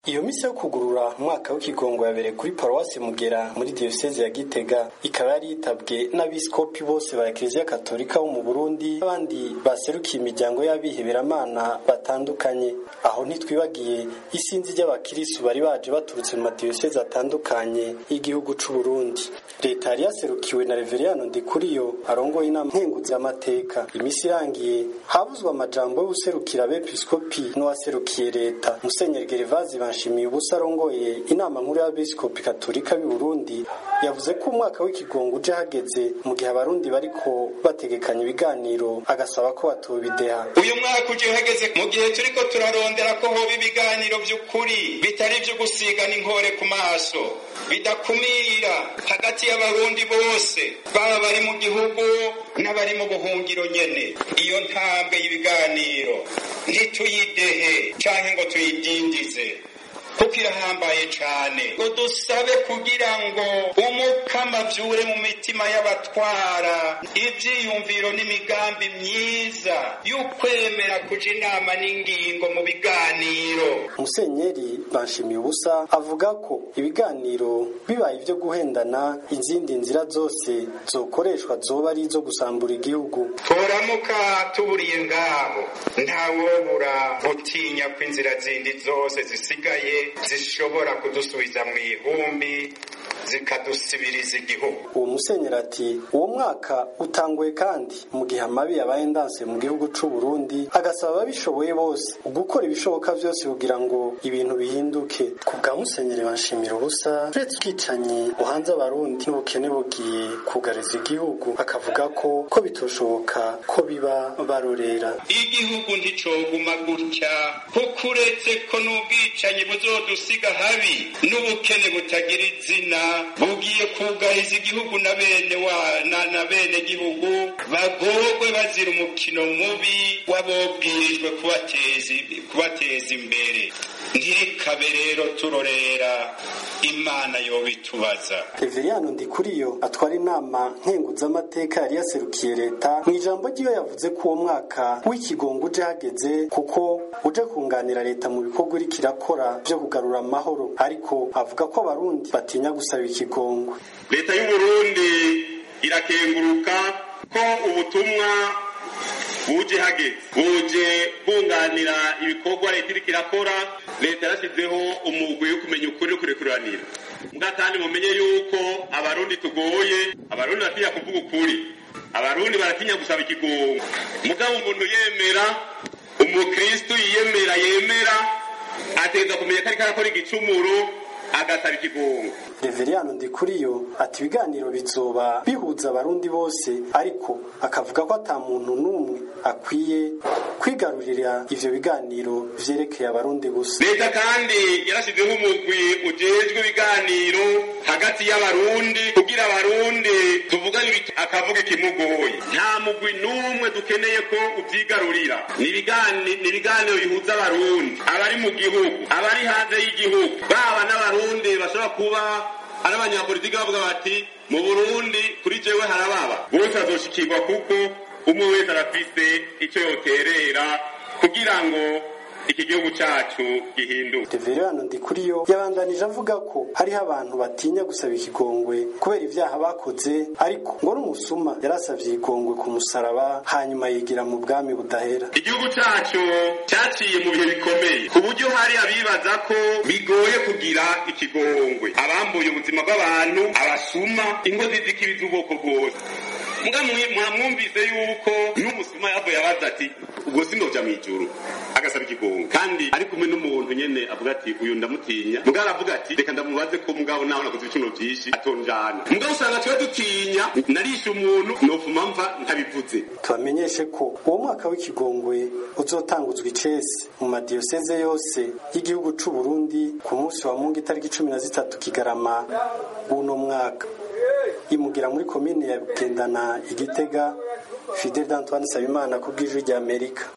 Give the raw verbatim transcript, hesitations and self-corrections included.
Iyo misi yo kugurura umwaka w'ikigongo yabereye kuri Paruwasi Mugera muri Diocese ya Gitega, ikaba yari yitabwe n'abiskopi bose ba Eklezia Katolika bo mu Burundi n'abandi baserukiye imiryango y'abiheberamana batandukanye. Aho ntitwibagiye isinzi ry'abakirisu bari baje baturutse mu madiocese atandukanye y'igihugu c'u Burundi. Leta yari yaserukiwe na Reveriyano Ndikuriyo arongoye inama nkenguzamateka. Imisi irangiye havuzwe amajambo y'ubuserukira abepiskopi n'uwaserukiye leta. Musenyeri Gervaze Banshimiye ubusa arongoye inama nkuru y'abepiskopi Katolika b'i Burundi yavuze ko umwaka w'ikigongo uje hageze mu gihe abarundi bariko bategekanya ibiganiro, agasaba ko batobideha. Uyu mwaka uje hageze mu gihe turiko turarondera ko hoba ibiganiro vy'ukuri bitari vyo gusigana inkore ku maso, bidakumira hagati y'abarundi bose baba bari mu gihugu n'abari mu buhungiro nyene. Iyo ntambwe y'ibiganiro ntituyidehe canke ngo tuyidindize kuko irahambaye cane. Ngo dusabe kugira ngo umukama vyure mu mitima y'abatwara ivyiyumviro n'imigambi myiza y'ukwemera kuja inama n'ingingo mu biganiro. Musenyeri Banshimiye ubusa avuga ko ibiganiro bibaye ivyo guhendana, izindi nzira zose zokoreshwa zoba ari izo gusambura igihugu. Tworamuka tuburiye ngaho ntawobura gutinya ko inzira zindi zose zisigaye zishobora kudusubiza mu ihumbi zikadusibiriza igihugu. Uwo musenyeri ati uwo mwaka utanguye kandi mu gihe amabi yabaye ndanse mu gihugu c'u Burundi, agasaba ababishoboye bose gukora ibishoboka vyose kugira ngo ibintu bihinduke. Ku bwa Musenyeri Banshimira ubusa, uretse ubwicanyi buhanze abarundi n'ubukene bugiye kugariza igihugu, akavuga ko ko bitoshoboka ko biba barorera. Igihugu nticoguma gutya kuko uretse ko n'ubwicanyi buzodusiga habi n'ubukene butagira izina bugiye kugariza igihugu na bene wa na, na bene gihugu bagorwe bazira umukino mubi wabobwirijwe kubateza kubateza imbere. Ntirikabe rero turorera, Imana yobitubaza. Reveriyano Ndikuriyo atwara inama nkenguzamateka yari yaserukiye leta, mu ijambo ryiwe yavuze ko uwo mwaka w'ikigongo uje hageze kuko uje kunganira leta mu bikorwa iriko irakora vyo kugarura amahoro, ariko avuga ko abarundi batinya gusaba ikigongo. Leta y'u Burundi irakenguruka ko ubutumwa buje hageze buje bunganira ibikorwa leta iriko irakora. Leta yarashizeho umugwi wo kumenya ukuri no kurekuranira. Muga kandi mumenye yuko abarundi tugoye, abarundi batinya kuvuga ukuri, abarundi baratinya gusaba ikigongo. Mugabo umuntu yemera, umukristo yiyemera yemera ateza kumenya ko ariko arakora igicumuro agasaba ikigongo. Reveriyano Ndikuriyo ati ibiganiro bizoba bihuza abarundi bose, ariko akavuga ko ata muntu n'umwe akwiye kwigarurira ivyo biganiro vyerekeye abarundi gusa. Leta kandi yarashizeho umugwi ujejwe ibiganiro hagati y'abarundi kugira abarundi tuvugane akavuga kimugoye. Nta mugwi n'umwe dukeneye ko uvyigarurira. Ni ibiganiro bihuza abarundi, abari mu gihugu, abari hanze y'igihugu, baba n'abarundi bashobora kuba ari abanyapolitiki bavuga bati mu Burundi kuri jewe harababa. Bose bazoshikirwa kuko umwe wese arafise icyo yoterera kugira ngo iki gihugu cacu gihinduke. Reveriyano Ndikuriyo yabandanije avuga ko hariho abantu batinya gusaba ikigongwe kubera ivyaha bakoze, ariko ngo n'umusuma yarasavye ikigongwe ku musaraba hanyuma yigira mu bwami budahera. Igihugu cacu cyaciye mu bihe bikomeye ku buryo hari abibaza ko bigoye kugira ikigongwe, abambuye ubuzima bw'abantu, abasuma, ingozi zikiriza ubwoko bwose. Muga mwumvise yuko n'umusuma yavuye abaza ati ubwo sinoja mw'ijuru, agasaba ikigongo kandi ari kumwe n'umuntu nyene avuga ati uyu ndamutinya. Muga aravuga ati reka ndamubaze ko mugabo naho nakoze ibicuno vyinshi atonjana. Muga usanga twe dutinya, narisha umuntu nofuma mva ntabivuze. Tubamenyeshe ko uwo mwaka w'ikigongwe uzotanguzwa icese mu madiocese yose y'igihugu c'u Burundi ku munsi wa Mungu itariki cumi na zitatu Kigarama uno mwaka. Imugira muri komine ya Bugendana Igitega, Fidel Antoine Nsabimana ku bw'ijwi ry'Amerika.